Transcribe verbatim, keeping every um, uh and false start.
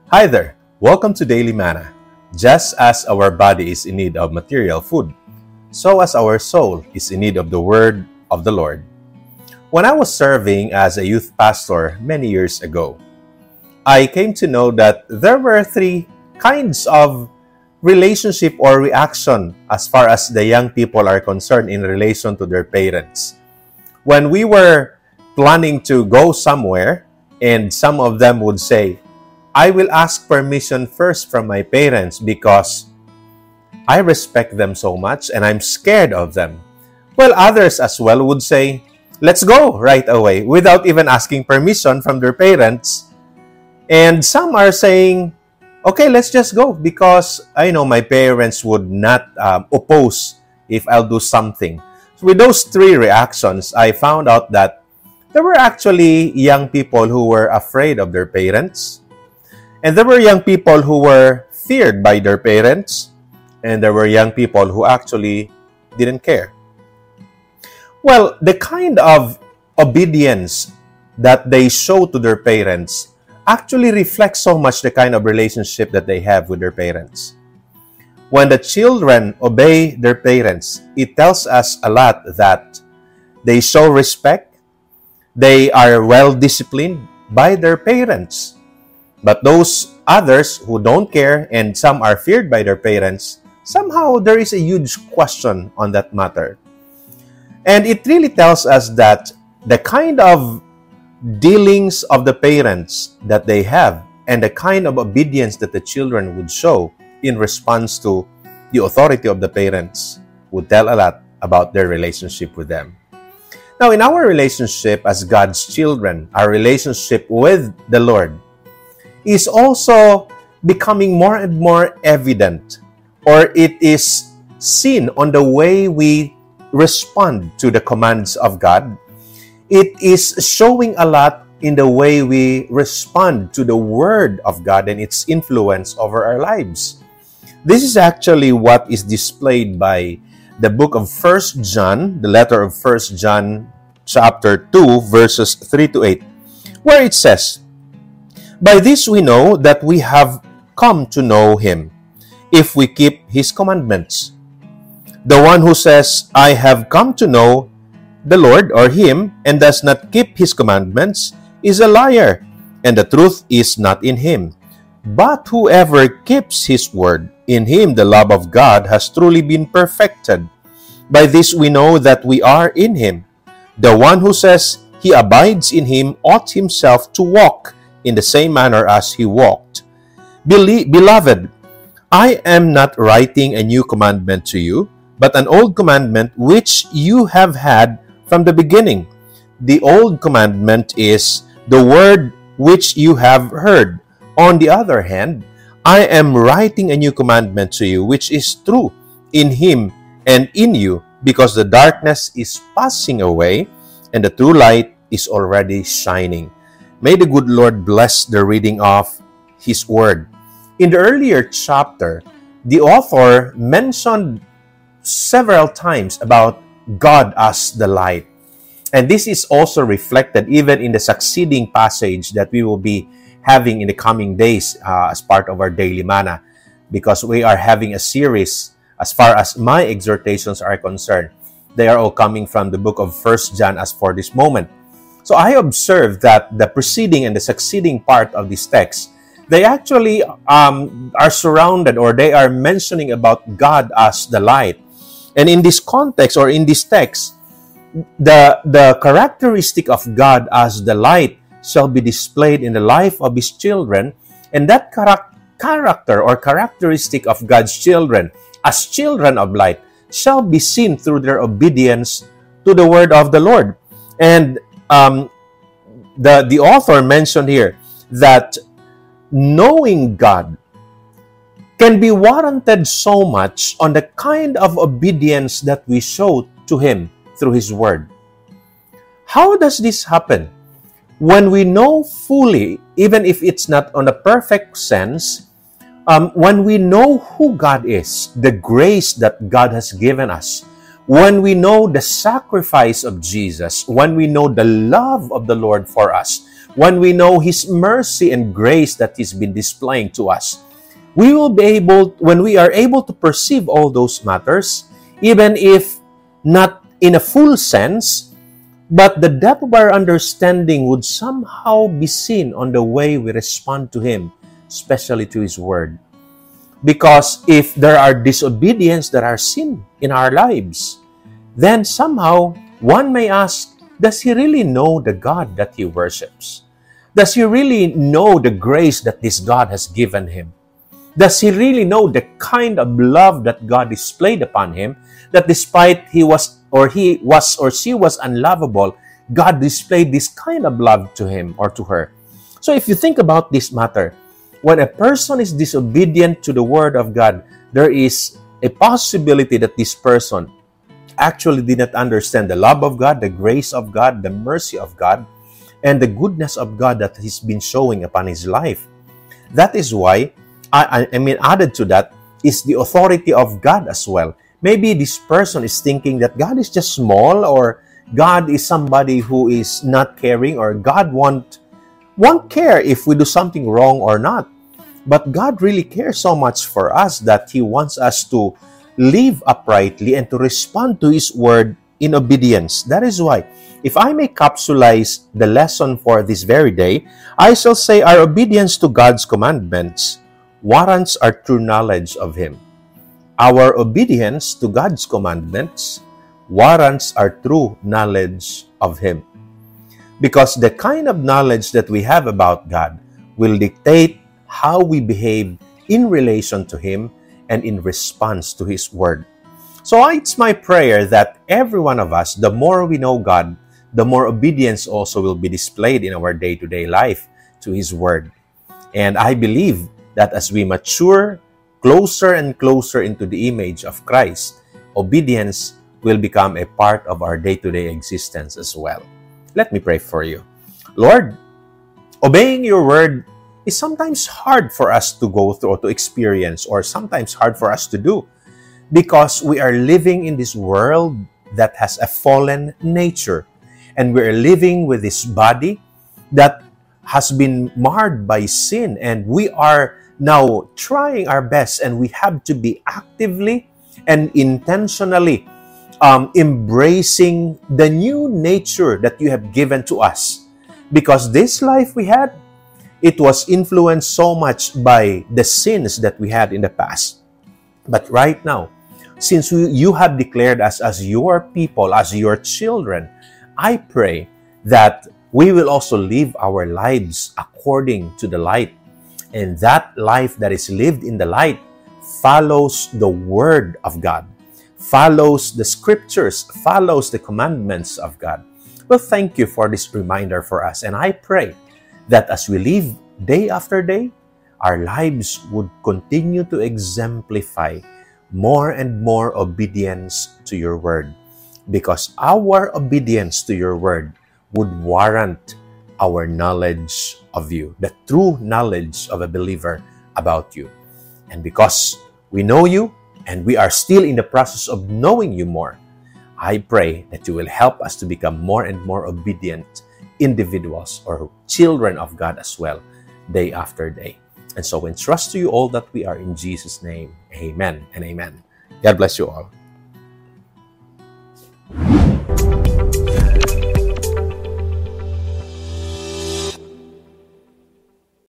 Hi there! Welcome to Daily Manna. Just as our body is in need of material food, so as our soul is in need of the word of the Lord. When I was serving as a youth pastor many years ago, I came to know that there were three kinds of relationship or reaction as far as the young people are concerned in relation to their parents. When we were planning to go somewhere, and some of them would say, I will ask permission first from my parents because I respect them so much and I'm scared of them. Well, others as well would say, let's go right away without even asking permission from their parents. And some are saying, okay, let's just go because I know my parents would not um, oppose if I'll do something. So with those three reactions, I found out that there were actually young people who were afraid of their parents. And there were young people who were feared by their parents, and there were young people who actually didn't care. Well, the kind of obedience that they show to their parents actually reflects so much the kind of relationship that they have with their parents. When the children obey their parents, it tells us a lot that they show respect, they are well disciplined by their parents. But those others who don't care and some are feared by their parents, somehow there is a huge question on that matter. And it really tells us that the kind of dealings of the parents that they have and the kind of obedience that the children would show in response to the authority of the parents would tell a lot about their relationship with them. Now, in our relationship as God's children, our relationship with the Lord is also becoming more and more evident, or it is seen on the way we respond to the commands of God. It is showing a lot in the way we respond to the Word of God and its influence over our lives. This is actually what is displayed by the book of First John, the letter of First John chapter two, verses three to eight, where it says, by this we know that we have come to know Him, if we keep His commandments. The one who says, I have come to know the Lord or Him, and does not keep His commandments, is a liar, and the truth is not in him. But whoever keeps His word, in him the love of God has truly been perfected. By this we know that we are in Him. The one who says he abides in Him ought himself to walk in the same manner as He walked. Bel- Beloved, I am not writing a new commandment to you, but an old commandment which you have had from the beginning. The old commandment is the word which you have heard. On the other hand, I am writing a new commandment to you, which is true in Him and in you, because the darkness is passing away and the true light is already shining. May the good Lord bless the reading of His Word. In the earlier chapter, the author mentioned several times about God as the light. And this is also reflected even in the succeeding passage that we will be having in the coming days uh, as part of our Daily Manna, because we are having a series as far as my exhortations are concerned. They are all coming from the book of First John as for this moment. So I observed that the preceding and the succeeding part of this text, they actually um, are surrounded, or they are mentioning about God as the light. And in this context, or in this text, the, the characteristic of God as the light shall be displayed in the life of His children. And that char- character or characteristic of God's children as children of light shall be seen through their obedience to the word of the Lord. And Um, the, the author mentioned here that knowing God can be warranted so much on the kind of obedience that we show to Him through His Word. How does this happen? When we know fully, even if it's not on a perfect sense, um, when we know who God is, the grace that God has given us, when we know the sacrifice of Jesus, when we know the love of the Lord for us, when we know His mercy and grace that He's been displaying to us, we will be able, when we are able to perceive all those matters, even if not in a full sense, but the depth of our understanding would somehow be seen on the way we respond to Him, especially to His Word. Because if there are disobedience that are sin in our lives, then somehow one may ask, does he really know the God that he worships? Does he really know the grace that this God has given him? Does he really know the kind of love that God displayed upon him, that despite he was or he was or she was unlovable, God displayed this kind of love to him or to her? So if you think about this matter, when a person is disobedient to the Word of God, there is a possibility that this person actually did not understand the love of God, the grace of God, the mercy of God, and the goodness of God that He's been showing upon his life. That is why, I, I mean, added to that is the authority of God as well. Maybe this person is thinking that God is just small, or God is somebody who is not caring, or God won't, won't care if we do something wrong or not. But God really cares so much for us that He wants us to live uprightly and to respond to His Word in obedience. That is why, if I may capsulize the lesson for this very day, I shall say our obedience to God's commandments warrants our true knowledge of Him. Our obedience to God's commandments warrants our true knowledge of Him. Because the kind of knowledge that we have about God will dictate how we behave in relation to Him and in response to His Word. So it's my prayer that every one of us, the more we know God, the more obedience also will be displayed in our day-to-day life to His Word. And I believe that as we mature closer and closer into the image of Christ, obedience will become a part of our day-to-day existence as well. Let me pray for you. Lord, obeying your Word is sometimes hard for us to go through or to experience, or sometimes hard for us to do, because we are living in this world that has a fallen nature, and we are living with this body that has been marred by sin, and we are now trying our best, and we have to be actively and intentionally um, embracing the new nature that you have given to us, because this life we had, it was influenced so much by the sins that we had in the past. But right now, since we, you have declared us as your people, as your children, I pray that we will also live our lives according to the light. And that life that is lived in the light follows the Word of God, follows the Scriptures, follows the commandments of God. Well, thank you for this reminder for us. And I pray that as we live day after day, our lives would continue to exemplify more and more obedience to your Word, because our obedience to your Word would warrant our knowledge of you, the true knowledge of a believer about you. And because we know you and we are still in the process of knowing you more, I pray that you will help us to become more and more obedient individuals or children of God as well, day after day. And so entrust to you all that we are in Jesus' name. Amen and amen. God bless you all.